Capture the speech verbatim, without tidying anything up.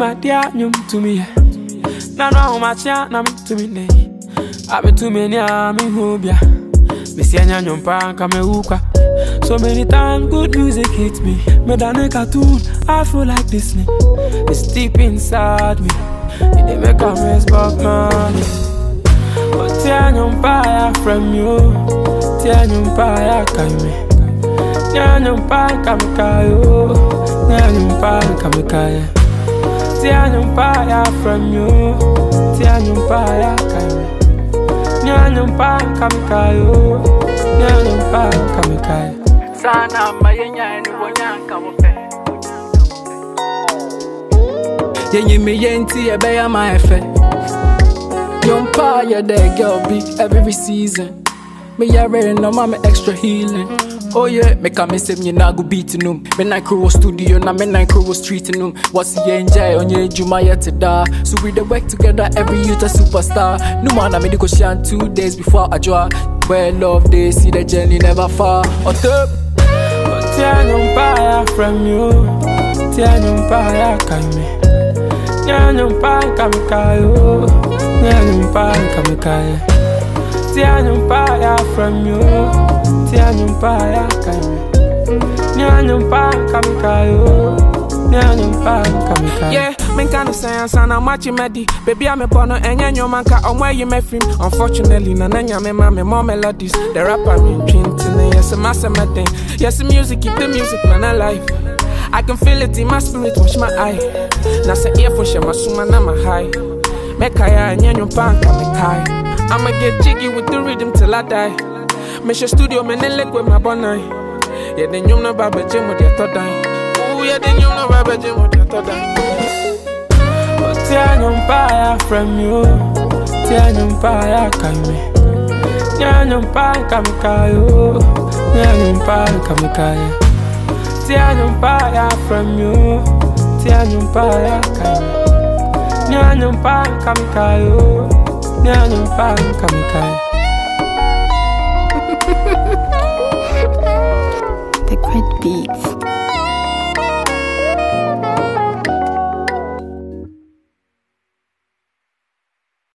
my dear, you to me. Now, no, my child, now to me. I be too many, I'm in Hobia. Miss Yanya, your pan, come a so many times, good music hits me. Me than a cartoon, I feel like Disney. It's deep inside me. It make a mess, but money. But tear your fire from you. Tear your fire, come me. Tear your fire, come kayo. Tear your fire, come kayo. Tear your fire from you. Tear your fire, come me. Tear your fire, come kayo. Tear your fire, come kayo. Sana mayenya ni wonyanka wope. Yenye me yenti e be ya my efe. Yompa ya de girl be every season. Me ya ready no ma me extra healing. Oh yeah, me come say me na go beat num. Me na crew studio na me na crew street num. What's the enjoy on your juma yet to da. So we the work together every youth a superstar. No man I me go shine two days before I draw. Where love they see the journey never far. Or top. Tear your fire from you. Tear your fire, come me. Tear your fire, come kayo. Tear your fire, come kayo. Tear your fire from you. Tear your fire, come me. Tear your fire, come kayo. Tear your fire, come kayo. Yeah. Men kind of science and I'm watching Medi. Baby, I'm a bono and your man cat on where you met him. Unfortunately, Nanya, me mama, more melodies. The rapper, me drinking, yes, a master thing. Yes, the music, keep the music, man, alive. I can feel it in my spirit, watch my eye. Now, say, earphone, share my suma, I'm a high. Mekaya and your pan, come a high. I'ma get jiggy with the rhythm till I die. Me show studio, me leg with my bonai. Yeah, then you know, Baba Jim with your third time. Oh, yeah, then you know, Baba Jim with your third time. Tear your fire from you. Tear your fire, come me. Tear your fire, come kayo. Tear your fire, come kayo. Tear your fire from you. Tear your fire, come me. Tear your fire, come kayo. Tear your fire, come kayo. The Great Beats.